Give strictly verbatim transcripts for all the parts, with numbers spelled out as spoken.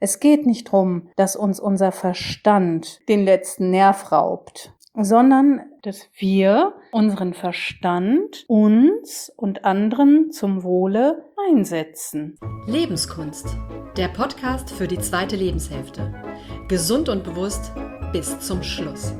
Es geht nicht darum, dass uns unser Verstand den letzten Nerv raubt, sondern dass wir unseren Verstand uns und anderen zum Wohle einsetzen. Lebenskunst, der Podcast für die zweite Lebenshälfte. Gesund und bewusst bis zum Schluss.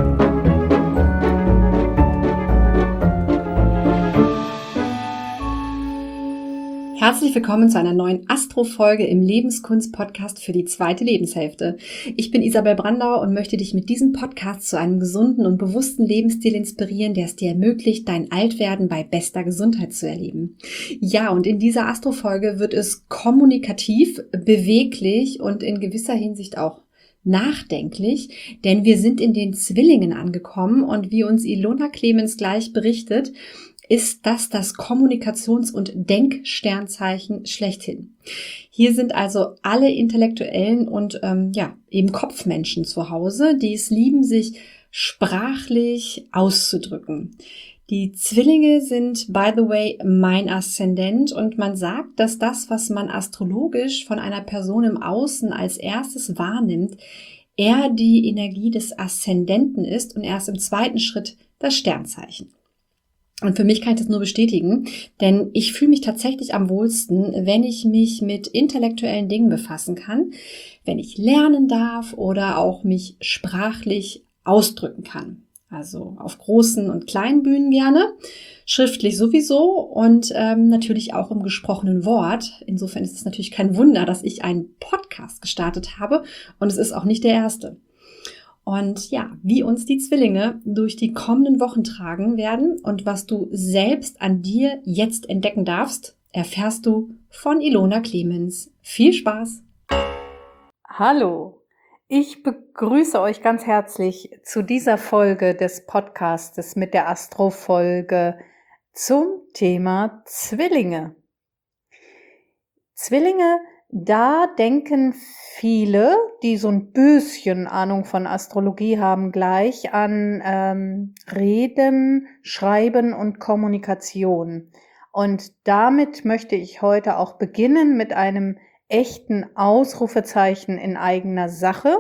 Herzlich willkommen zu einer neuen Astro-Folge im Lebenskunst-Podcast für die zweite Lebenshälfte. Ich bin Isabel Brandauer und möchte dich mit diesem Podcast zu einem gesunden und bewussten Lebensstil inspirieren, der es dir ermöglicht, dein Altwerden bei bester Gesundheit zu erleben. Ja, und in dieser Astro-Folge wird es kommunikativ, beweglich und in gewisser Hinsicht auch nachdenklich, denn wir sind in den Zwillingen angekommen und wie uns Ilona Clemens gleich berichtet, ist das das Kommunikations- und Denksternzeichen schlechthin. Hier sind also alle intellektuellen und ähm, ja eben Kopfmenschen zu Hause, die es lieben, sich sprachlich auszudrücken. Die Zwillinge sind, by the way, mein Aszendent und man sagt, dass das, was man astrologisch von einer Person im Außen als erstes wahrnimmt, eher die Energie des Aszendenten ist und erst im zweiten Schritt das Sternzeichen. Und für mich kann ich das nur bestätigen, denn ich fühle mich tatsächlich am wohlsten, wenn ich mich mit intellektuellen Dingen befassen kann, wenn ich lernen darf oder auch mich sprachlich ausdrücken kann. Also auf großen und kleinen Bühnen gerne, schriftlich sowieso und ähm, natürlich auch im gesprochenen Wort. Insofern ist es natürlich kein Wunder, dass ich einen Podcast gestartet habe und es ist auch nicht der erste. Und ja, wie uns die Zwillinge durch die kommenden Wochen tragen werden und was du selbst an dir jetzt entdecken darfst, erfährst du von Ilona Clemens. Viel Spaß! Hallo, ich begrüße euch ganz herzlich zu dieser Folge des Podcastes mit der Astro-Folge zum Thema Zwillinge. Zwillinge, da denken viele, die so ein bisschen Ahnung von Astrologie haben, gleich an ähm, Reden, Schreiben und Kommunikation. Und damit möchte ich heute auch beginnen mit einem echten Ausrufezeichen in eigener Sache.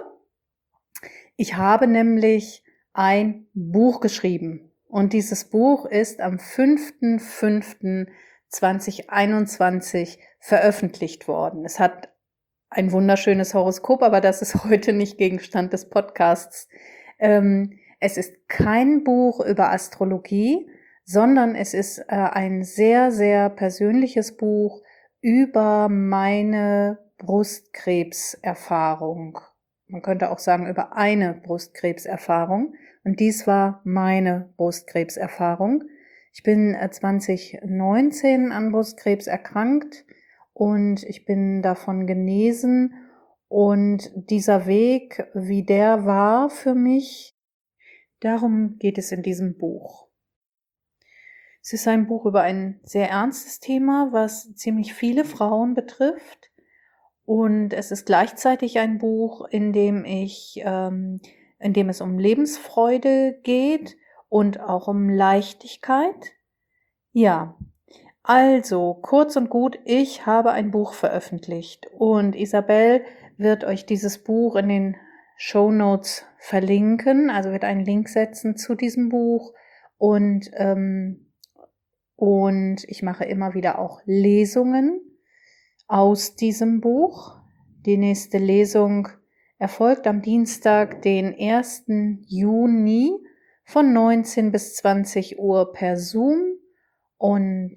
Ich habe nämlich ein Buch geschrieben und dieses Buch ist am fünften fünften zweitausendeinundzwanzig veröffentlicht worden. Es hat ein wunderschönes Horoskop, aber das ist heute nicht Gegenstand des Podcasts. Ähm, es ist kein Buch über Astrologie, sondern es ist äh, ein sehr, sehr persönliches Buch über meine Brustkrebserfahrung. Man könnte auch sagen, über eine Brustkrebserfahrung. Und dies war meine Brustkrebserfahrung. Ich bin zwanzig neunzehn an Brustkrebs erkrankt und ich bin davon genesen. Und dieser Weg, wie der war für mich, darum geht es in diesem Buch. Es ist ein Buch über ein sehr ernstes Thema, was ziemlich viele Frauen betrifft. Und es ist gleichzeitig ein Buch, in dem ich, ähm, in dem es um Lebensfreude geht und auch um Leichtigkeit. Ja, also kurz und gut, ich habe ein Buch veröffentlicht und Isabel wird euch dieses Buch in den Shownotes verlinken, also wird einen Link setzen zu diesem Buch und ähm, und ich mache immer wieder auch Lesungen aus diesem Buch. Die nächste Lesung erfolgt am Dienstag, den ersten Juni von neunzehn bis zwanzig Uhr per Zoom und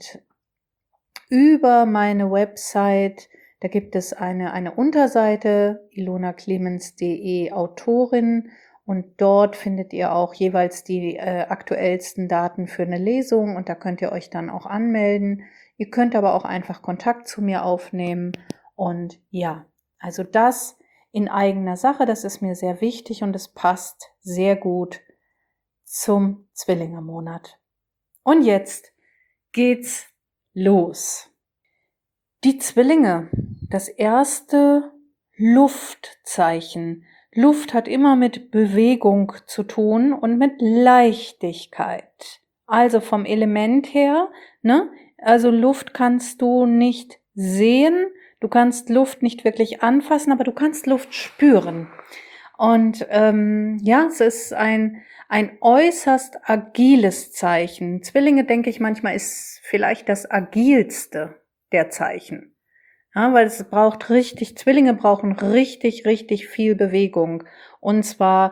über meine Website, da gibt es eine, eine Unterseite, ilona clemens punkt de Autorin und dort findet ihr auch jeweils die äh, aktuellsten Daten für eine Lesung und da könnt ihr euch dann auch anmelden. Ihr könnt aber auch einfach Kontakt zu mir aufnehmen und ja, also das in eigener Sache, das ist mir sehr wichtig und es passt sehr gut zum Zwillingemonat. Und jetzt geht's los. Die Zwillinge, das erste Luftzeichen. Luft hat immer mit Bewegung zu tun und mit Leichtigkeit. Also vom Element her, ne? Also Luft kannst du nicht sehen, Du kannst Luft nicht wirklich anfassen, aber du kannst Luft spüren. Und ähm, ja, es ist ein, ein äußerst agiles Zeichen. Zwillinge, denke ich manchmal, ist vielleicht das agilste der Zeichen. Ja, weil es braucht richtig, Zwillinge brauchen richtig, richtig viel Bewegung. Und zwar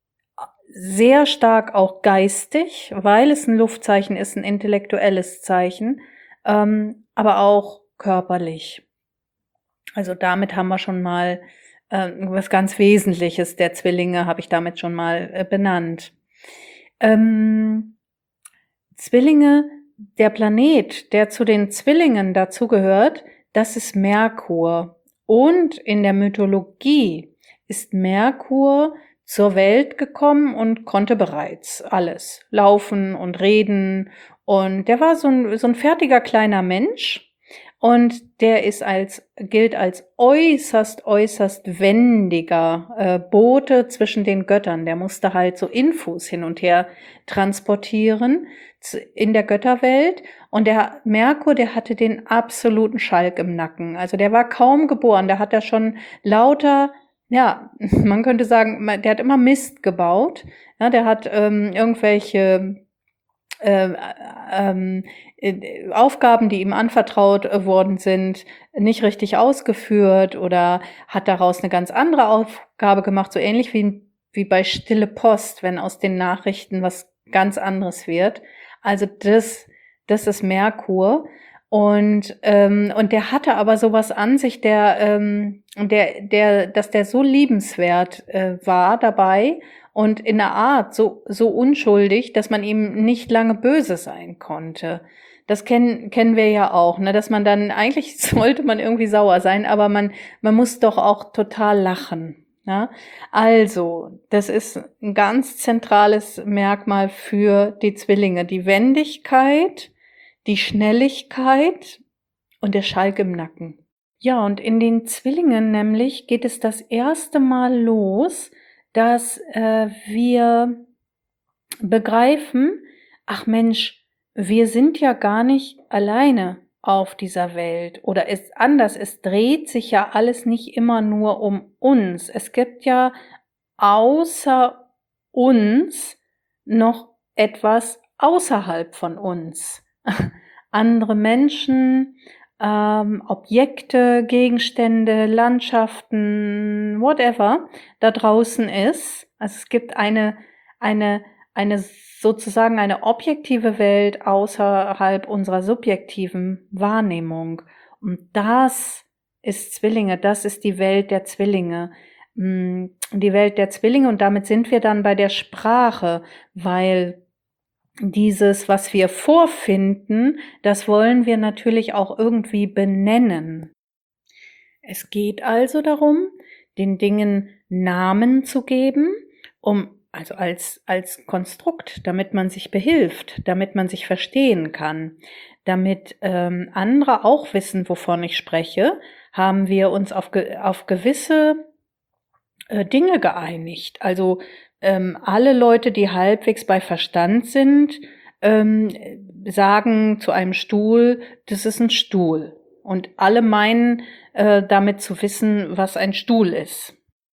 sehr stark auch geistig, weil es ein Luftzeichen ist, ein intellektuelles Zeichen, ähm, aber auch körperlich. Also damit haben wir schon mal äh, was ganz Wesentliches der Zwillinge, habe ich damit schon mal äh, benannt. Ähm, Zwillinge, der Planet, der zu den Zwillingen dazugehört, das ist Merkur. Und in der Mythologie ist Merkur zur Welt gekommen und konnte bereits alles. Laufen und reden. Und der war so ein, so ein fertiger kleiner Mensch. Und der ist als, gilt als äußerst, äußerst wendiger äh, Bote zwischen den Göttern. Der musste halt so Infos hin und her transportieren in der Götterwelt. Und der Merkur, der hatte den absoluten Schalk im Nacken. Also der war kaum geboren. Der hat ja schon lauter, ja, man könnte sagen, der hat immer Mist gebaut. Ja, der hat ähm, irgendwelche äh, ähm, Aufgaben, die ihm anvertraut worden sind, nicht richtig ausgeführt oder hat daraus eine ganz andere Aufgabe gemacht, so ähnlich wie, wie bei Stille Post, wenn aus den Nachrichten was ganz anderes wird. Also das, das ist Merkur. Und, ähm, und der hatte aber sowas an sich, der, ähm, der, der, dass der so liebenswert äh, war dabei und in der Art so, so unschuldig, dass man ihm nicht lange böse sein konnte. Das kennen, kennen wir ja auch, ne, dass man dann, eigentlich sollte man irgendwie sauer sein, aber man, man muss doch auch total lachen. Ja, also, das ist ein ganz zentrales Merkmal für die Zwillinge. Die Wendigkeit, die Schnelligkeit und der Schalk im Nacken. Ja, und in den Zwillingen nämlich geht es das erste Mal los, dass äh, wir begreifen, ach Mensch, wir sind ja gar nicht alleine auf dieser Welt oder ist anders, es dreht sich ja alles nicht immer nur um uns. Es gibt ja außer uns noch etwas außerhalb von uns. Andere Menschen, ähm, Objekte, Gegenstände, Landschaften, whatever da draußen ist. Also es gibt eine, eine, eine sozusagen eine objektive Welt außerhalb unserer subjektiven Wahrnehmung. Und das ist Zwillinge, das ist die Welt der Zwillinge. Die Welt der Zwillinge, und damit sind wir dann bei der Sprache, weil dieses, was wir vorfinden, das wollen wir natürlich auch irgendwie benennen. Es geht also darum, den Dingen Namen zu geben, um, also als, als Konstrukt, damit man sich behilft, damit man sich verstehen kann. Damit ähm, andere auch wissen, wovon ich spreche, haben wir uns auf, ge- auf gewisse äh, Dinge geeinigt. Also ähm, alle Leute, die halbwegs bei Verstand sind, ähm, sagen zu einem Stuhl, das ist ein Stuhl. Und alle meinen äh, damit zu wissen, was ein Stuhl ist.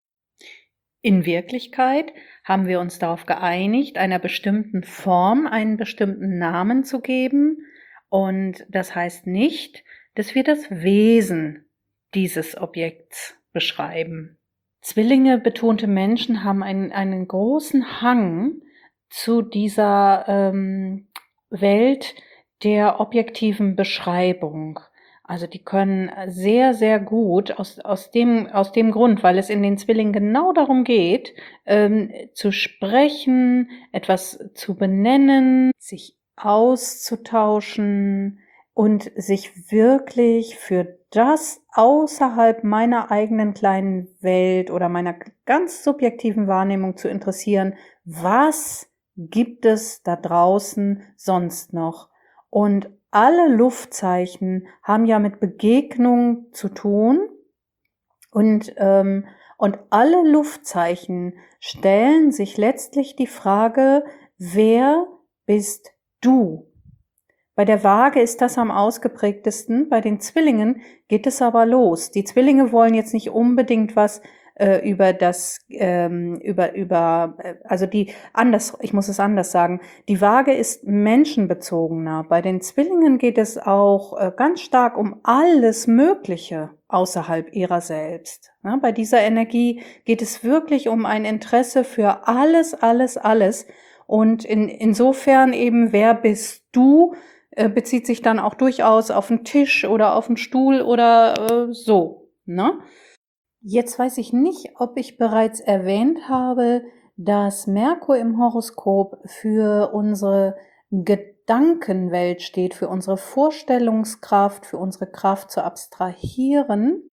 In Wirklichkeit haben wir uns darauf geeinigt, einer bestimmten Form einen bestimmten Namen zu geben. Und das heißt nicht, dass wir das Wesen dieses Objekts beschreiben. Zwillinge betonte Menschen haben einen, einen großen Hang zu dieser ähm, Welt der objektiven Beschreibung. Also die können sehr, sehr gut aus, aus, dem, aus dem Grund, weil es in den Zwillingen genau darum geht, ähm, zu sprechen, etwas zu benennen, sich auszutauschen und sich wirklich für das außerhalb meiner eigenen kleinen Welt oder meiner ganz subjektiven Wahrnehmung zu interessieren, was gibt es da draußen sonst noch? Und alle Luftzeichen haben ja mit Begegnung zu tun und, ähm, und alle Luftzeichen stellen sich letztlich die Frage, wer bist du? Bei der Waage ist das am ausgeprägtesten. Bei den Zwillingen geht es aber los. Die Zwillinge wollen jetzt nicht unbedingt was äh, über das, ähm, über, über, äh, also die, anders, ich muss es anders sagen. Die Waage ist menschenbezogener. Bei den Zwillingen geht es auch äh, ganz stark um alles Mögliche außerhalb ihrer selbst. Ja, bei dieser Energie geht es wirklich um ein Interesse für alles, alles, alles. Und in, insofern eben, wer bist du, äh, bezieht sich dann auch durchaus auf den Tisch oder auf den Stuhl oder äh, so, ne? Jetzt weiß ich nicht, ob ich bereits erwähnt habe, dass Merkur im Horoskop für unsere Gedankenwelt steht, für unsere Vorstellungskraft, für unsere Kraft zu abstrahieren.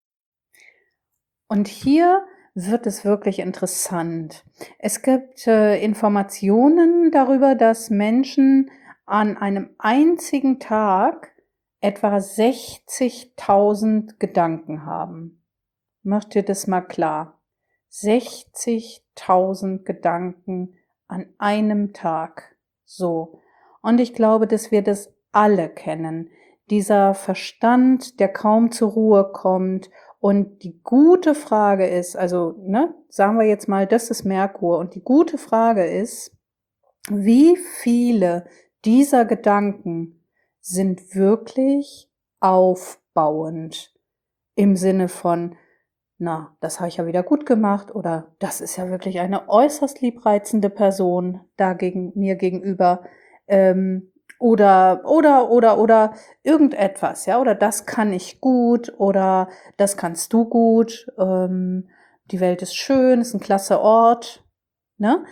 Und hier wird es wirklich interessant. Es gibt äh, Informationen darüber, dass Menschen an einem einzigen Tag etwa sechzigtausend Gedanken haben. Macht dir das mal klar? sechzigtausend Gedanken an einem Tag. So. Und ich glaube, dass wir das alle kennen. Dieser Verstand, der kaum zur Ruhe kommt. Und die gute Frage ist, also, ne, sagen wir jetzt mal, das ist Merkur. Und die gute Frage ist, wie viele dieser Gedanken sind wirklich aufbauend im Sinne von, na, das habe ich ja wieder gut gemacht oder das ist ja wirklich eine äußerst liebreizende Person dagegen mir gegenüber ähm, oder oder oder oder irgendetwas, ja, oder das kann ich gut oder das kannst du gut. Ähm, die Welt ist schön, ist ein klasse Ort, ne?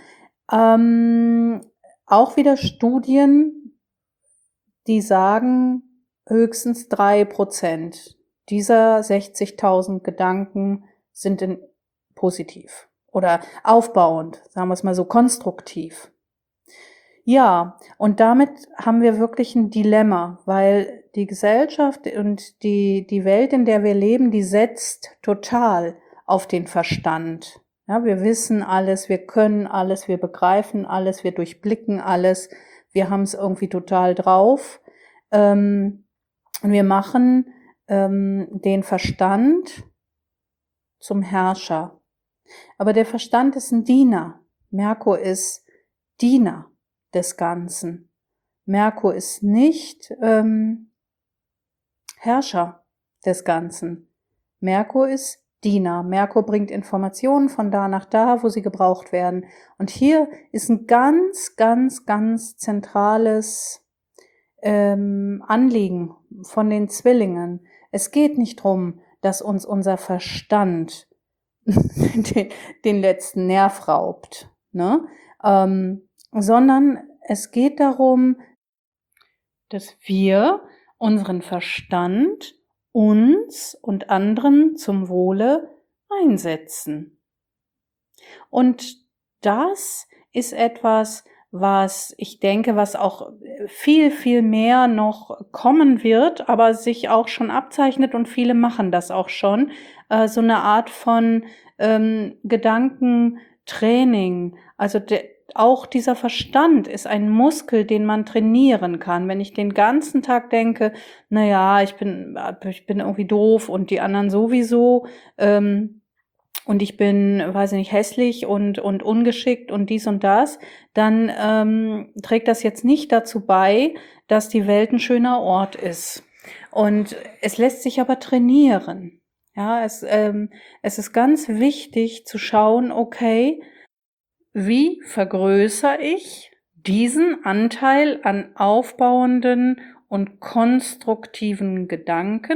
Ähm, auch wieder Studien, die sagen, höchstens drei Prozent dieser sechzigtausend Gedanken sind in positiv oder aufbauend, sagen wir es mal so, konstruktiv. Ja, und damit haben wir wirklich ein Dilemma, weil die Gesellschaft und die, die Welt, in der wir leben, die setzt total auf den Verstand. Ja, wir wissen alles, wir können alles, wir begreifen alles, wir durchblicken alles, wir haben es irgendwie total drauf. Ähm, und wir machen ähm, den Verstand zum Herrscher. Aber der Verstand ist ein Diener. Merkur ist Diener des Ganzen. Merkur ist nicht ähm, Herrscher des Ganzen. Merkur ist Diener. Merkur bringt Informationen von da nach da, wo sie gebraucht werden. Und hier ist ein ganz, ganz, ganz zentrales ähm, Anliegen von den Zwillingen. Es geht nicht drum, dass uns unser Verstand den, den letzten Nerv raubt, ne? Ähm, sondern es geht darum, dass wir unseren Verstand uns und anderen zum Wohle einsetzen. Und das ist etwas, was ich denke, was auch viel, viel mehr noch kommen wird, aber sich auch schon abzeichnet und viele machen das auch schon. Äh, so eine Art von ähm, Gedankentraining. Also de, auch dieser Verstand ist ein Muskel, den man trainieren kann. Wenn ich den ganzen Tag denke, na ja, ich bin, ich bin irgendwie doof und die anderen sowieso, ähm, und ich bin, weiß ich nicht, hässlich und, und ungeschickt und dies und das, dann ähm, trägt das jetzt nicht dazu bei, dass die Welt ein schöner Ort ist. Und es lässt sich aber trainieren. Ja, es, ähm, es ist ganz wichtig zu schauen, okay, wie vergrößere ich diesen Anteil an aufbauenden und konstruktiven Gedanken?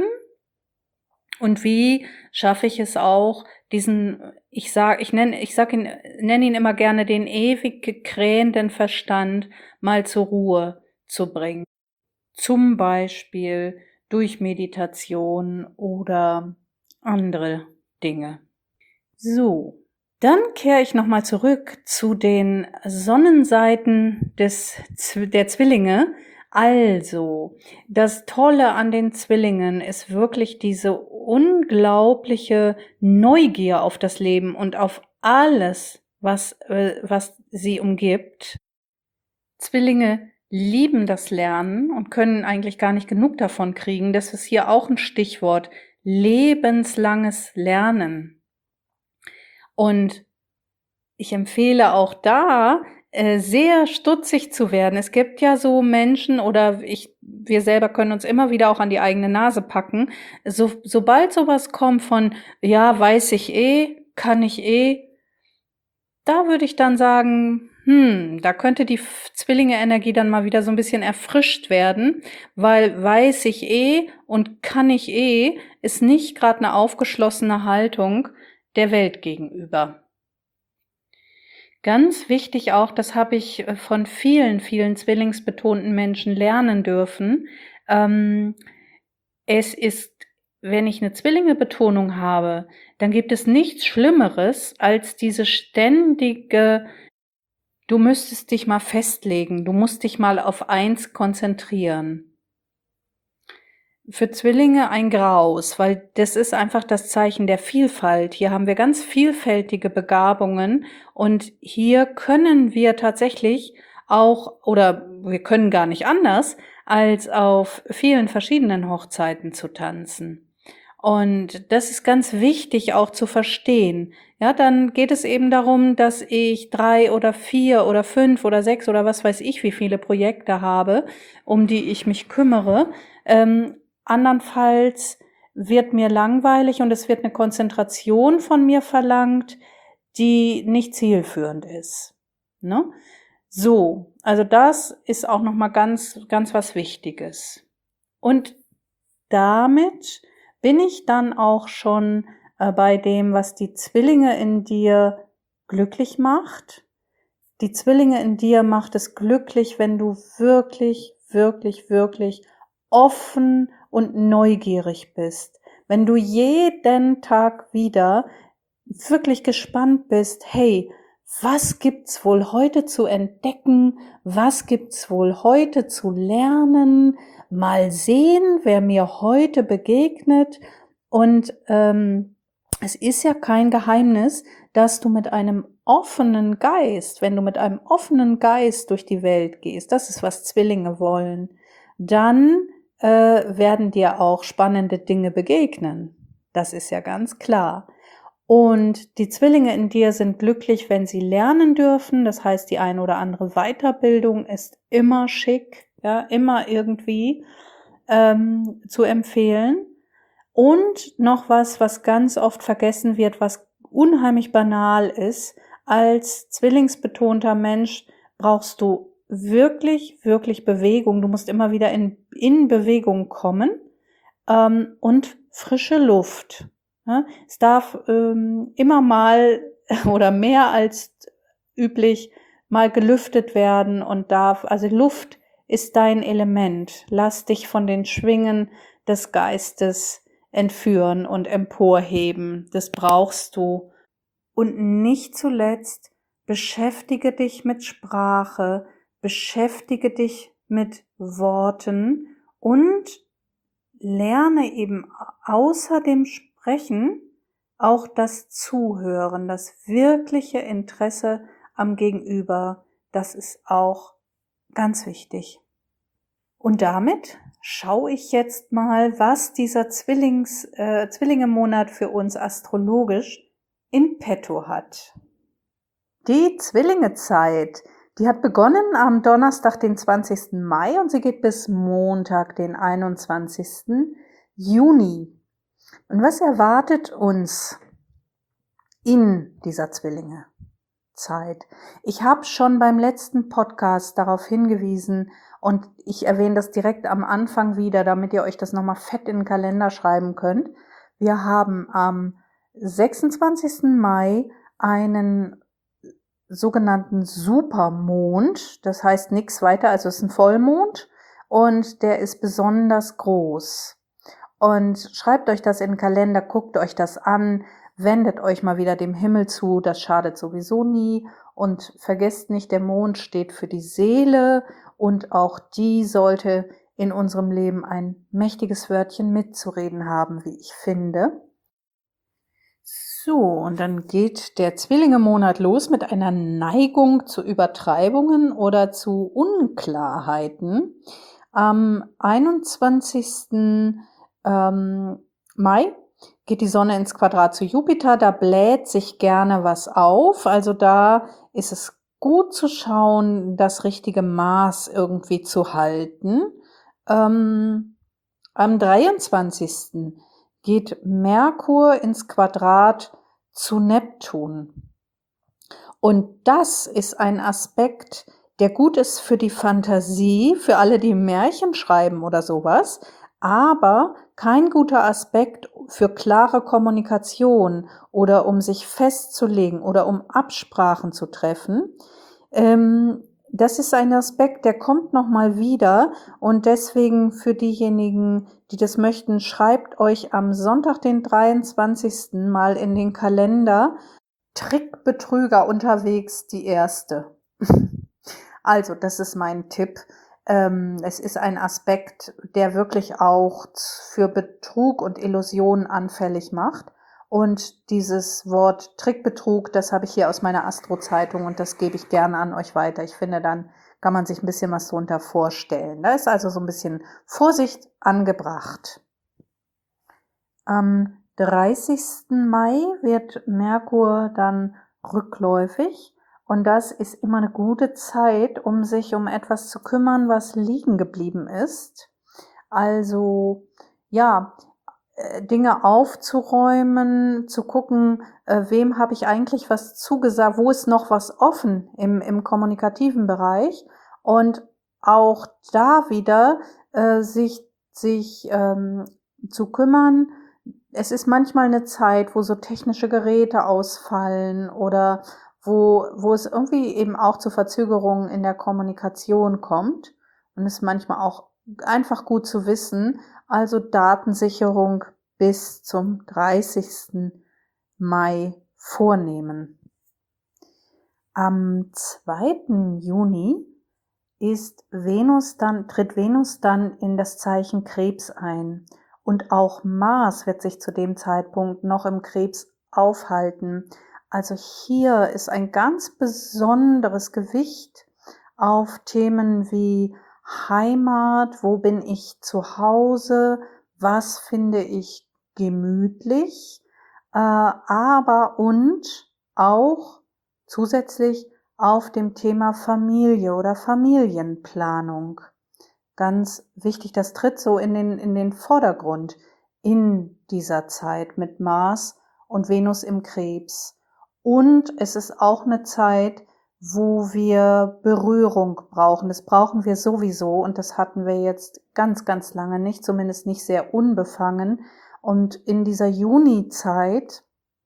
Und wie schaffe ich es auch, diesen, ich sag, ich nenne, ich sag ihn, nenne ihn immer gerne den ewig krähenden Verstand mal zur Ruhe zu bringen. Zum Beispiel durch Meditation oder andere Dinge. So. Dann kehre ich nochmal zurück zu den Sonnenseiten des, der Zwillinge. Also, das Tolle an den Zwillingen ist wirklich diese unglaubliche Neugier auf das Leben und auf alles, was, äh, was sie umgibt. Zwillinge lieben das Lernen und können eigentlich gar nicht genug davon kriegen. Das ist hier auch ein Stichwort: lebenslanges Lernen. Und ich empfehle auch da, äh, sehr stutzig zu werden. Es gibt ja so Menschen, oder ich, wir selber können uns immer wieder auch an die eigene Nase packen. So, sobald sowas kommt von, ja, weiß ich eh, kann ich eh, da würde ich dann sagen, hm, da könnte die Zwillinge-Energie dann mal wieder so ein bisschen erfrischt werden, weil weiß ich eh und kann ich eh ist nicht gerade eine aufgeschlossene Haltung der Welt gegenüber. Ganz wichtig auch, das habe ich äh, von vielen, vielen zwillingsbetonten Menschen lernen dürfen. Ähm, es ist, wenn ich eine Zwillinge-Betonung habe, dann gibt es nichts Schlimmeres als diese ständige, du müsstest dich mal festlegen, du musst dich mal auf eins konzentrieren. Für Zwillinge ein Graus, weil das ist einfach das Zeichen der Vielfalt. Hier haben wir ganz vielfältige Begabungen und hier können wir tatsächlich auch, oder wir können gar nicht anders, als auf vielen verschiedenen Hochzeiten zu tanzen. Und das ist ganz wichtig auch zu verstehen. Ja, dann geht es eben darum, dass ich drei oder vier oder fünf oder sechs oder was weiß ich, wie viele Projekte habe, um die ich mich kümmere. Ähm, Andernfalls wird mir langweilig und es wird eine Konzentration von mir verlangt, die nicht zielführend ist. Ne? So, also das ist auch nochmal ganz, ganz was Wichtiges. Und damit bin ich dann auch schon äh, bei dem, was die Zwillinge in dir glücklich macht. Die Zwillinge in dir macht es glücklich, wenn du wirklich, wirklich, wirklich offen und neugierig bist. Wenn du jeden Tag wieder wirklich gespannt bist, hey, was gibt's wohl heute zu entdecken? Was gibt's wohl heute zu lernen? Mal sehen, wer mir heute begegnet. Und ähm, es ist ja kein Geheimnis, dass du mit einem offenen Geist, wenn du mit einem offenen Geist durch die Welt gehst, das ist, was Zwillinge wollen, dann äh, werden dir auch spannende Dinge begegnen. Das ist ja ganz klar. Und die Zwillinge in dir sind glücklich, wenn sie lernen dürfen. Das heißt, die eine oder andere Weiterbildung ist immer schick, ja, immer irgendwie ähm, zu empfehlen. Und noch was, was ganz oft vergessen wird, was unheimlich banal ist: als zwillingsbetonter Mensch brauchst du wirklich, wirklich Bewegung. Du musst immer wieder in, in Bewegung kommen ähm, und frische Luft. Ja? Es darf ähm, immer mal oder mehr als üblich mal gelüftet werden und darf, also Luft ist dein Element. Lass dich von den Schwingen des Geistes entführen und emporheben. Das brauchst du. Und nicht zuletzt, beschäftige dich mit Sprache, beschäftige dich mit Worten und lerne eben außer dem Sprechen auch das Zuhören, das wirkliche Interesse am Gegenüber. Das ist auch ganz wichtig. Und damit schaue ich jetzt mal, was dieser Zwillings, äh, Zwillinge-Monat für uns astrologisch in petto hat. Die Zwillingezeit, die hat begonnen am Donnerstag, den zwanzigsten Mai und sie geht bis Montag, den einundzwanzigsten Juni. Und was erwartet uns in dieser Zwillingezeit? Ich habe schon beim letzten Podcast darauf hingewiesen und ich erwähne das direkt am Anfang wieder, damit ihr euch das nochmal fett in den Kalender schreiben könnt. Wir haben am sechsundzwanzigsten Mai einen sogenannten Supermond, das heißt nichts weiter, also es ist ein Vollmond und der ist besonders groß. Und schreibt euch das in den Kalender, guckt euch das an, wendet euch mal wieder dem Himmel zu, das schadet sowieso nie. Und vergesst nicht, der Mond steht für die Seele und auch die sollte in unserem Leben ein mächtiges Wörtchen mitzureden haben, wie ich finde. So, und dann geht der Zwillinge-Monat los mit einer Neigung zu Übertreibungen oder zu Unklarheiten. Am einundzwanzigsten Ähm, Mai geht die Sonne ins Quadrat zu Jupiter. Da bläht sich gerne was auf. Also da ist es gut zu schauen, das richtige Maß irgendwie zu halten. Ähm, am dreiundzwanzigsten geht Merkur ins Quadrat zu Neptun. Und das ist ein Aspekt, der gut ist für die Fantasie, für alle, die Märchen schreiben oder sowas, aber kein guter Aspekt für klare Kommunikation oder um sich festzulegen oder um Absprachen zu treffen. Ähm, das ist ein Aspekt, der kommt nochmal wieder, und deswegen für diejenigen, die das möchten, schreibt euch am Sonntag, den dreiundzwanzigsten mal in den Kalender: Trickbetrüger unterwegs, die erste. Also, das ist mein Tipp. Ähm, es ist ein Aspekt, der wirklich auch für Betrug und Illusion anfällig macht. Und dieses Wort Trickbetrug, das habe ich hier aus meiner Astro-Zeitung, und das gebe ich gerne an euch weiter. Ich finde, dann kann man sich ein bisschen was drunter vorstellen. Da ist also so ein bisschen Vorsicht angebracht. Am dreißigsten Mai wird Merkur dann rückläufig. Und das ist immer eine gute Zeit, um sich um etwas zu kümmern, was liegen geblieben ist. Also, ja, Dinge aufzuräumen, zu gucken, äh, wem habe ich eigentlich was zugesagt, wo ist noch was offen im, im kommunikativen Bereich, und auch da wieder äh, sich, sich ähm, zu kümmern. Es ist manchmal eine Zeit, wo so technische Geräte ausfallen oder wo, wo es irgendwie eben auch zu Verzögerungen in der Kommunikation kommt, und es ist manchmal auch einfach gut zu wissen, also Datensicherung bis zum dreißigsten Mai vornehmen. Am zweiten Juni ist Venus dann, tritt Venus dann in das Zeichen Krebs ein, und auch Mars wird sich zu dem Zeitpunkt noch im Krebs aufhalten. Also hier ist ein ganz besonderes Gewicht auf Themen wie Heimat, wo bin ich zu Hause, was finde ich gemütlich, äh, aber und auch zusätzlich auf dem Thema Familie oder Familienplanung. Ganz wichtig, das tritt so in den, in den Vordergrund in dieser Zeit mit Mars und Venus im Krebs. Und es ist auch eine Zeit, wo wir Berührung brauchen. Das brauchen wir sowieso, und das hatten wir jetzt ganz, ganz lange nicht, zumindest nicht sehr unbefangen. Und in dieser Juni-Zeit,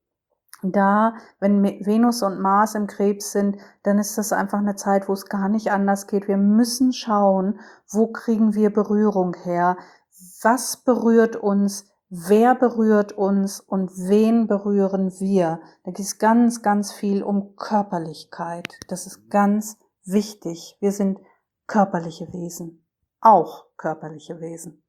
da, wenn Venus und Mars im Krebs sind, dann ist das einfach eine Zeit, wo es gar nicht anders geht. Wir müssen schauen, wo kriegen wir Berührung her? Was berührt uns? Wer berührt uns und wen berühren wir? Da geht es ganz, ganz viel um Körperlichkeit. Das ist ganz wichtig. Wir sind körperliche Wesen. Auch körperliche Wesen.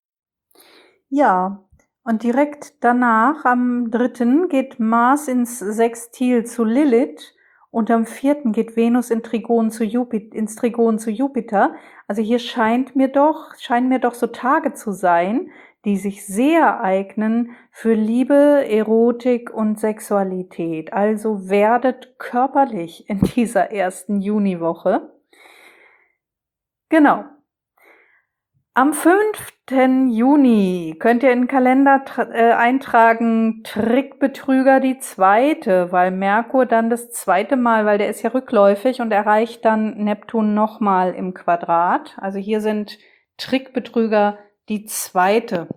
Ja, und direkt danach, am dritten, geht Mars ins Sextil zu Lilith, und am vierten geht Venus in Trigon zu Jupiter, ins Trigon zu Jupiter. Also hier scheint mir doch, scheinen mir doch so Tage zu sein, die sich sehr eignen für Liebe, Erotik und Sexualität. Also werdet körperlich in dieser ersten Juniwoche. Genau. Am fünften Juni könnt ihr in den Kalender äh, eintragen, Trickbetrüger die zweite, weil Merkur dann das zweite Mal, weil der ist ja rückläufig und erreicht dann Neptun nochmal im Quadrat. Also hier sind Trickbetrüger die zweite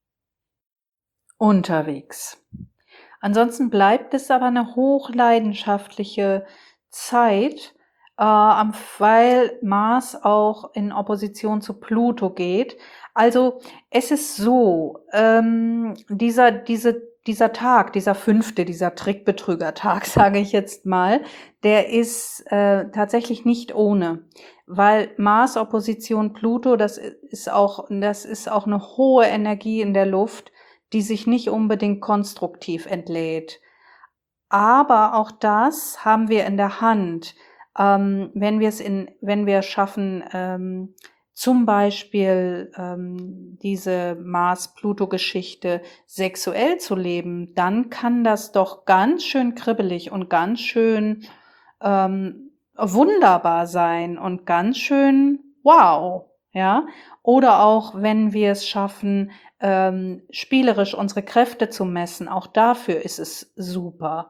unterwegs. Ansonsten bleibt es aber eine hochleidenschaftliche Zeit, äh, weil Mars auch in Opposition zu Pluto geht. Also es ist so, ähm, dieser, diese, dieser Tag, dieser fünfte, dieser Trickbetrüger-Tag, sage ich jetzt mal, der ist äh, tatsächlich nicht ohne. Weil Mars Opposition Pluto, das ist auch, das ist auch eine hohe Energie in der Luft, die sich nicht unbedingt konstruktiv entlädt. Aber auch das haben wir in der Hand. Ähm, wenn wir es in, wenn wir schaffen, ähm, zum Beispiel ähm, diese Mars-Pluto-Geschichte sexuell zu leben, dann kann das doch ganz schön kribbelig und ganz schön ähm, wunderbar sein und ganz schön wow, ja. Oder auch, wenn wir es schaffen, ähm, spielerisch unsere Kräfte zu messen, auch dafür ist es super.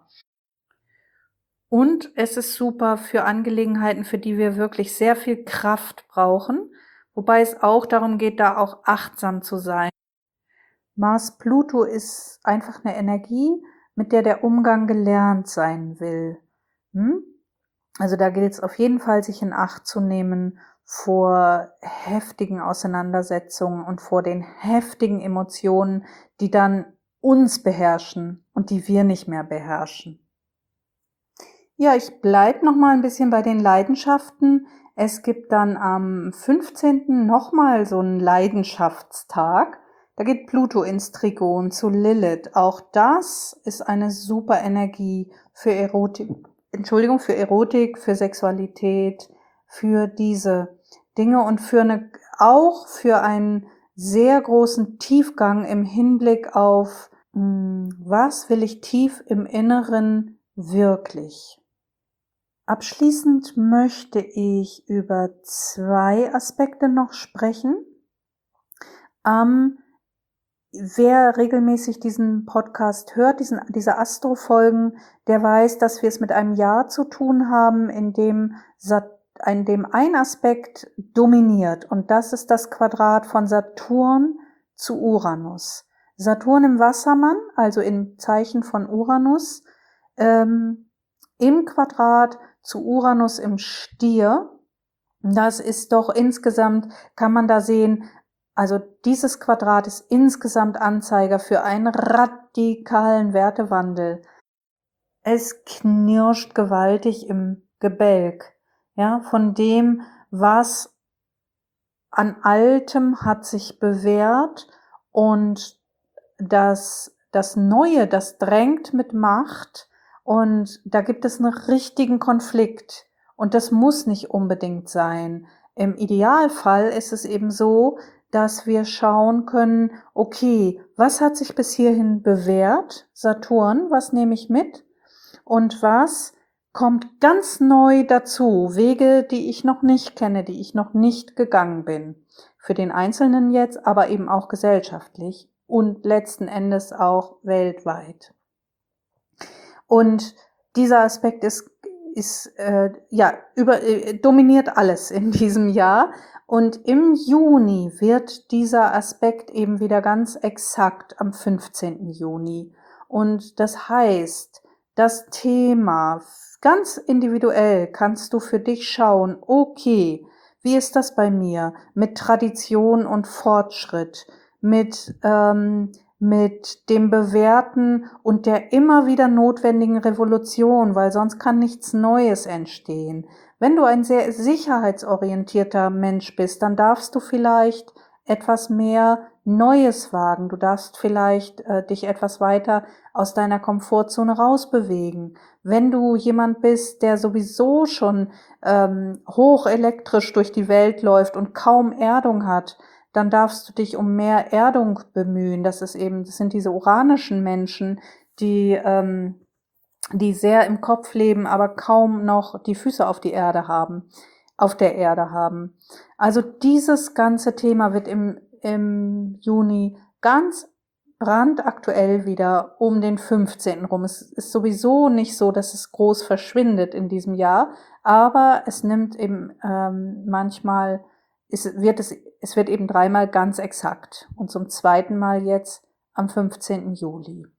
Und es ist super für Angelegenheiten, für die wir wirklich sehr viel Kraft brauchen, wobei es auch darum geht, da auch achtsam zu sein. Mars-Pluto ist einfach eine Energie, mit der der Umgang gelernt sein will. Hm? Also da gilt es auf jeden Fall, sich in Acht zu nehmen vor heftigen Auseinandersetzungen und vor den heftigen Emotionen, die dann uns beherrschen und die wir nicht mehr beherrschen. Ja, ich bleib noch mal ein bisschen bei den Leidenschaften. Es gibt dann am fünfzehnten nochmal so einen Leidenschaftstag. Da geht Pluto ins Trigon zu Lilith. Auch das ist eine super Energie für Erotik, Entschuldigung, für Erotik, für Sexualität, für diese Dinge und für eine, auch für einen sehr großen Tiefgang im Hinblick auf, mh, was will ich tief im Inneren wirklich? Abschließend möchte ich über zwei Aspekte noch sprechen. Ähm, wer regelmäßig diesen Podcast hört, diesen, diese Astro-Folgen, der weiß, dass wir es mit einem Jahr zu tun haben, in dem, in dem ein Aspekt dominiert. Und das ist das Quadrat von Saturn zu Uranus. Saturn im Wassermann, also im Zeichen von Uranus, ähm, im Quadrat zu Uranus im Stier. Das ist doch insgesamt, kann man da sehen, also dieses Quadrat ist insgesamt Anzeiger für einen radikalen Wertewandel. Es knirscht gewaltig im Gebälk, ja, von dem, was an Altem hat sich bewährt und das, das Neue, das drängt mit Macht. Und da gibt es einen richtigen Konflikt. Und das muss nicht unbedingt sein. Im Idealfall ist es eben so, dass wir schauen können, okay, was hat sich bis hierhin bewährt? Saturn, was nehme ich mit? Und was kommt ganz neu dazu? Wege, die ich noch nicht kenne, die ich noch nicht gegangen bin. Für den Einzelnen jetzt, aber eben auch gesellschaftlich und letzten Endes auch weltweit. Und dieser Aspekt ist, ist äh, ja über, äh, dominiert alles in diesem Jahr. Und im Juni wird dieser Aspekt eben wieder ganz exakt am fünfzehnten Juni. Und das heißt, das Thema ganz individuell kannst du für dich schauen, okay, wie ist das bei mir mit Tradition und Fortschritt, mit ähm, mit dem Bewährten und der immer wieder notwendigen Revolution, weil sonst kann nichts Neues entstehen. Wenn du ein sehr sicherheitsorientierter Mensch bist, dann darfst du vielleicht etwas mehr Neues wagen. Du darfst vielleicht äh, dich etwas weiter aus deiner Komfortzone rausbewegen. Wenn du jemand bist, der sowieso schon ähm, hochelektrisch durch die Welt läuft und kaum Erdung hat, dann darfst du dich um mehr Erdung bemühen. Das ist eben, das sind diese uranischen Menschen, die, ähm, die sehr im Kopf leben, aber kaum noch die Füße auf die Erde haben, auf der Erde haben. Also dieses ganze Thema wird im, im Juni ganz brandaktuell wieder um den fünfzehnten rum. Es ist sowieso nicht so, dass es groß verschwindet in diesem Jahr, aber es nimmt eben ähm, manchmal, es wird es, es wird eben dreimal ganz exakt und zum zweiten Mal jetzt am fünfzehnten Juli.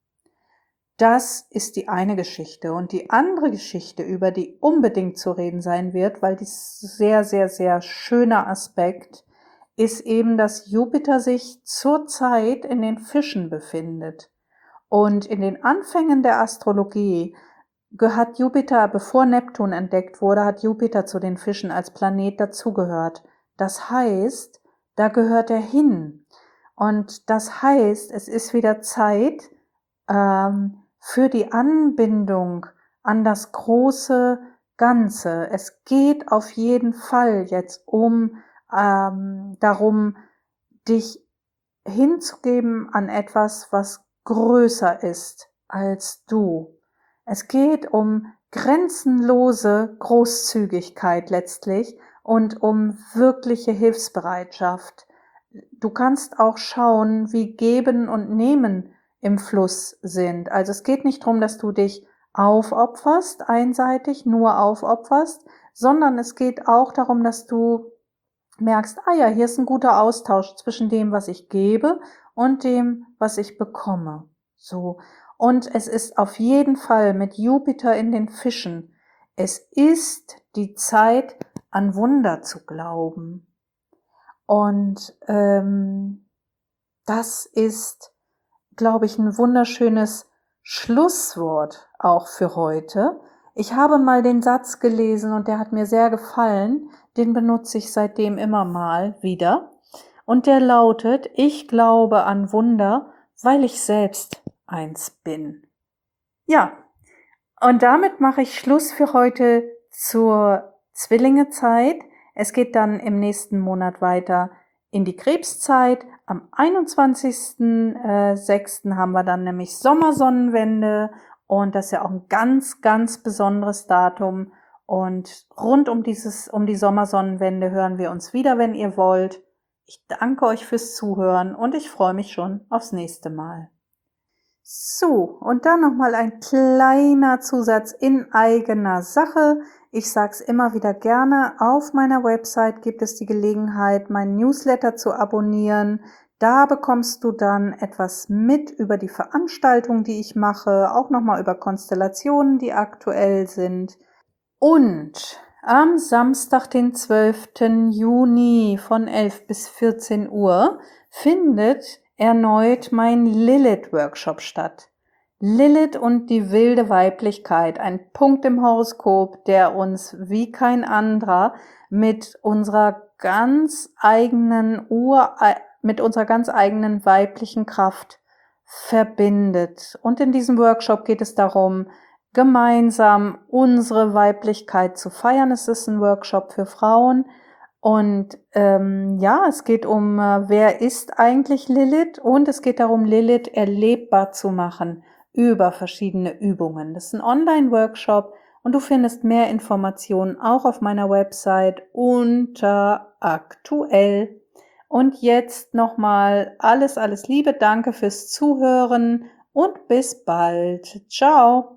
Das ist die eine Geschichte. Und die andere Geschichte, über die unbedingt zu reden sein wird, weil dies sehr, sehr, sehr schöner Aspekt ist eben, dass Jupiter sich zurzeit in den Fischen befindet. Und in den Anfängen der Astrologie hat Jupiter, bevor Neptun entdeckt wurde, hat Jupiter zu den Fischen als Planet dazugehört. Das heißt, da gehört er hin. Und das heißt, es ist wieder Zeit, ähm, für die Anbindung an das große Ganze. Es geht auf jeden Fall jetzt um ähm, darum, dich hinzugeben an etwas, was größer ist als du. Es geht um grenzenlose Großzügigkeit letztlich und um wirkliche Hilfsbereitschaft. Du kannst auch schauen, wie Geben und Nehmen im Fluss sind. Also es geht nicht darum, dass du dich aufopferst, einseitig nur aufopferst, sondern es geht auch darum, dass du merkst, ah ja, hier ist ein guter Austausch zwischen dem, was ich gebe und dem, was ich bekomme. So. Und es ist auf jeden Fall mit Jupiter in den Fischen. Es ist die Zeit, an Wunder zu glauben. Und ähm, das ist, glaube ich, ein wunderschönes Schlusswort auch für heute. Ich habe mal den Satz gelesen und der hat mir sehr gefallen. Den benutze ich seitdem immer mal wieder. Und der lautet, ich glaube an Wunder, weil ich selbst eins bin. Ja, und damit mache ich Schluss für heute zur Zwillingezeit. Es geht dann im nächsten Monat weiter in die Krebszeit. Am einundzwanzigsten sechsten haben wir dann nämlich Sommersonnenwende und das ist ja auch ein ganz, ganz besonderes Datum. Und rund um dieses, um die Sommersonnenwende hören wir uns wieder, wenn ihr wollt. Ich danke euch fürs Zuhören und ich freue mich schon aufs nächste Mal. So, und dann nochmal ein kleiner Zusatz in eigener Sache. Ich sag's immer wieder gerne, auf meiner Website gibt es die Gelegenheit, meinen Newsletter zu abonnieren. Da bekommst du dann etwas mit über die Veranstaltungen, die ich mache, auch nochmal über Konstellationen, die aktuell sind. Und am Samstag, den zwölften Juni von elf bis vierzehn Uhr findet erneut mein Lilith-Workshop statt. Lilith und die wilde Weiblichkeit, ein Punkt im Horoskop, der uns wie kein anderer mit unserer ganz eigenen Ur, mit unserer ganz eigenen weiblichen Kraft verbindet. Und in diesem Workshop geht es darum, gemeinsam unsere Weiblichkeit zu feiern. Es ist ein Workshop für Frauen. Und ähm, ja, es geht um, äh, wer ist eigentlich Lilith? Und es geht darum, Lilith erlebbar zu machen über verschiedene Übungen. Das ist ein Online-Workshop und du findest mehr Informationen auch auf meiner Website unter aktuell. Und jetzt nochmal alles, alles Liebe, danke fürs Zuhören und bis bald. Ciao!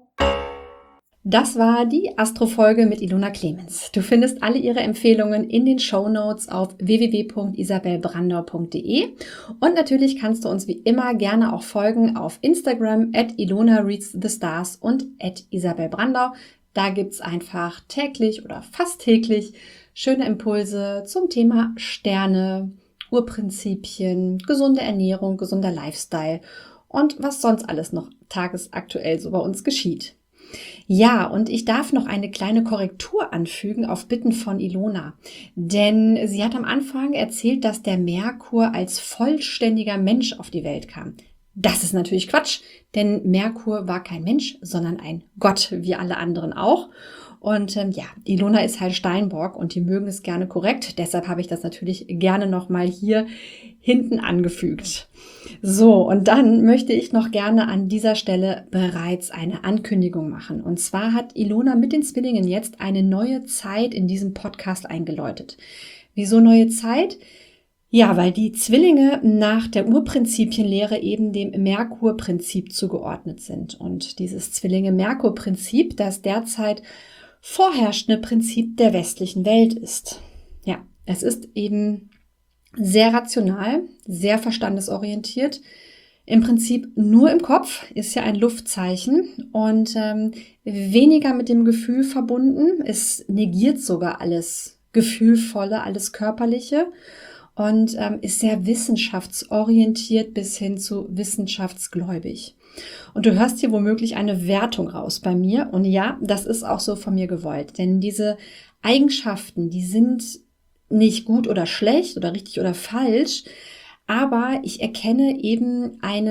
Das war die Astro-Folge mit Ilona Clemens. Du findest alle ihre Empfehlungen in den Shownotes auf w w w punkt isabel brandau punkt d e und natürlich kannst du uns wie immer gerne auch folgen auf Instagram at ilona reads the stars und at isabel brandau. Da gibt's einfach täglich oder fast täglich schöne Impulse zum Thema Sterne, Urprinzipien, gesunde Ernährung, gesunder Lifestyle und was sonst alles noch tagesaktuell so bei uns geschieht. Ja, und ich darf noch eine kleine Korrektur anfügen auf Bitten von Ilona, denn sie hat am Anfang erzählt, dass der Merkur als vollständiger Mensch auf die Welt kam. Das ist natürlich Quatsch, denn Merkur war kein Mensch, sondern ein Gott, wie alle anderen auch. Und ähm, ja, Ilona ist halt Steinbock und die mögen es gerne korrekt. Deshalb habe ich das natürlich gerne nochmal hier hinten angefügt. So, und dann möchte ich noch gerne an dieser Stelle bereits eine Ankündigung machen. Und zwar hat Ilona mit den Zwillingen jetzt eine neue Zeit in diesem Podcast eingeläutet. Wieso neue Zeit? Ja, weil die Zwillinge nach der Urprinzipienlehre eben dem Merkur-Prinzip zugeordnet sind. Und dieses Zwillinge-Merkur-Prinzip, das derzeit vorherrschende Prinzip der westlichen Welt ist. Ja, es ist eben sehr rational, sehr verstandesorientiert, im Prinzip nur im Kopf, ist ja ein Luftzeichen und ähm, weniger mit dem Gefühl verbunden. Es negiert sogar alles Gefühlvolle, alles Körperliche und ähm, ist sehr wissenschaftsorientiert bis hin zu wissenschaftsgläubig. Und du hörst hier womöglich eine Wertung raus bei mir. Und ja, das ist auch so von mir gewollt. Denn diese Eigenschaften, die sind nicht gut oder schlecht oder richtig oder falsch. Aber ich erkenne eben eine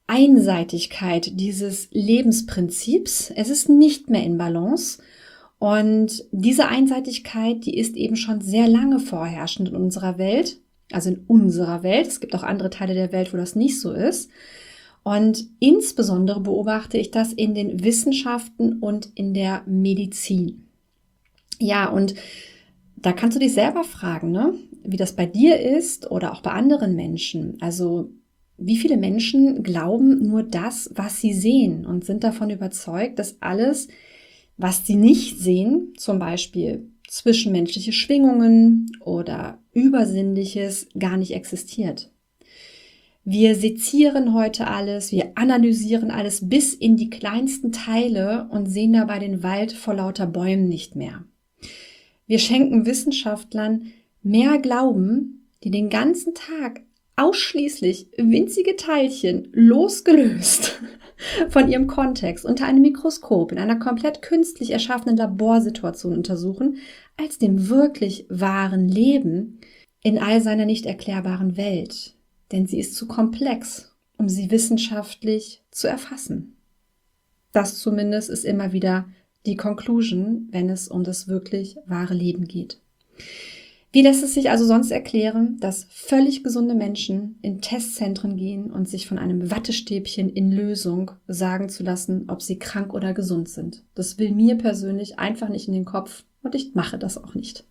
Einseitigkeit dieses Lebensprinzips. Es ist nicht mehr in Balance. Und diese Einseitigkeit, die ist eben schon sehr lange vorherrschend in unserer Welt, also in unserer Welt. Es gibt auch andere Teile der Welt, wo das nicht so ist. Und insbesondere beobachte ich das in den Wissenschaften und in der Medizin. Ja, und da kannst du dich selber fragen, ne, wie das bei dir ist oder auch bei anderen Menschen. Also wie viele Menschen glauben nur das, was sie sehen und sind davon überzeugt, dass alles, was sie nicht sehen, zum Beispiel zwischenmenschliche Schwingungen oder Übersinnliches, gar nicht existiert. Wir sezieren heute alles, wir analysieren alles bis in die kleinsten Teile und sehen dabei den Wald vor lauter Bäumen nicht mehr. Wir schenken Wissenschaftlern mehr Glauben, die den ganzen Tag ausschließlich winzige Teilchen losgelöst von ihrem Kontext unter einem Mikroskop in einer komplett künstlich erschaffenen Laborsituation untersuchen, als dem wirklich wahren Leben in all seiner nicht erklärbaren Welt. Denn sie ist zu komplex, um sie wissenschaftlich zu erfassen. Das zumindest ist immer wieder die Conclusion, wenn es um das wirklich wahre Leben geht. Wie lässt es sich also sonst erklären, dass völlig gesunde Menschen in Testzentren gehen und sich von einem Wattestäbchen in Lösung sagen zu lassen, ob sie krank oder gesund sind? Das will mir persönlich einfach nicht in den Kopf und ich mache das auch nicht.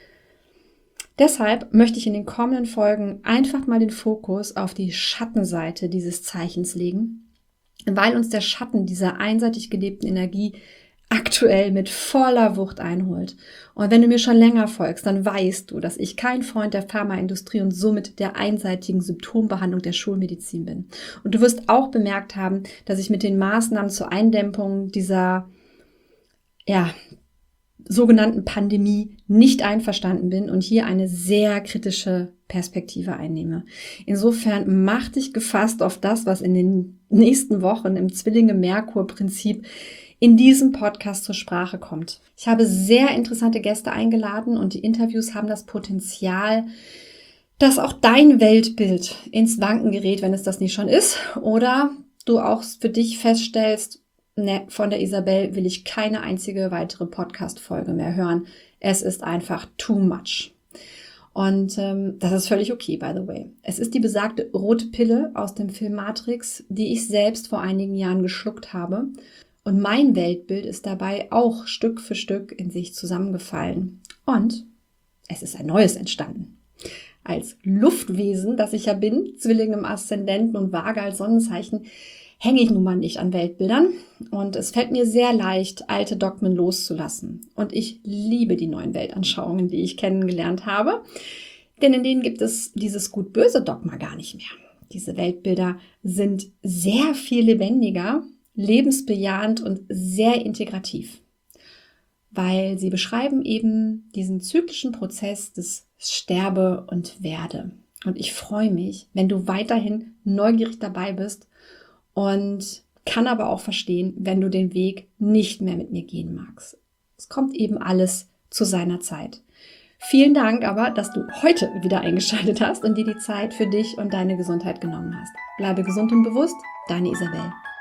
Deshalb möchte ich in den kommenden Folgen einfach mal den Fokus auf die Schattenseite dieses Zeichens legen, weil uns der Schatten dieser einseitig gelebten Energie aktuell mit voller Wucht einholt. Und wenn du mir schon länger folgst, dann weißt du, dass ich kein Freund der Pharmaindustrie und somit der einseitigen Symptombehandlung der Schulmedizin bin. Und du wirst auch bemerkt haben, dass ich mit den Maßnahmen zur Eindämpfung dieser, ja, sogenannten Pandemie nicht einverstanden bin und hier eine sehr kritische Perspektive einnehme. Insofern mach dich gefasst auf das, was in den nächsten Wochen im Zwillinge-Merkur-Prinzip in diesem Podcast zur Sprache kommt. Ich habe sehr interessante Gäste eingeladen und die Interviews haben das Potenzial, dass auch dein Weltbild ins Wanken gerät, wenn es das nicht schon ist, oder du auch für dich feststellst, ne, von der Isabel will ich keine einzige weitere Podcast-Folge mehr hören. Es ist einfach too much. Und ähm, das ist völlig okay, by the way. Es ist die besagte rote Pille aus dem Film Matrix, die ich selbst vor einigen Jahren geschluckt habe. Und mein Weltbild ist dabei auch Stück für Stück in sich zusammengefallen. Und es ist ein neues entstanden. Als Luftwesen, das ich ja bin, Zwilling im Aszendenten und Waage als Sonnenzeichen, hänge ich nun mal nicht an Weltbildern. Und es fällt mir sehr leicht, alte Dogmen loszulassen. Und ich liebe die neuen Weltanschauungen, die ich kennengelernt habe. Denn in denen gibt es dieses Gut-Böse-Dogma gar nicht mehr. Diese Weltbilder sind sehr viel lebendiger, lebensbejahend und sehr integrativ, weil sie beschreiben eben diesen zyklischen Prozess des Sterbe und Werde. Und ich freue mich, wenn du weiterhin neugierig dabei bist und kann aber auch verstehen, wenn du den Weg nicht mehr mit mir gehen magst. Es kommt eben alles zu seiner Zeit. Vielen Dank aber, dass du heute wieder eingeschaltet hast und dir die Zeit für dich und deine Gesundheit genommen hast. Bleibe gesund und bewusst, deine Isabel.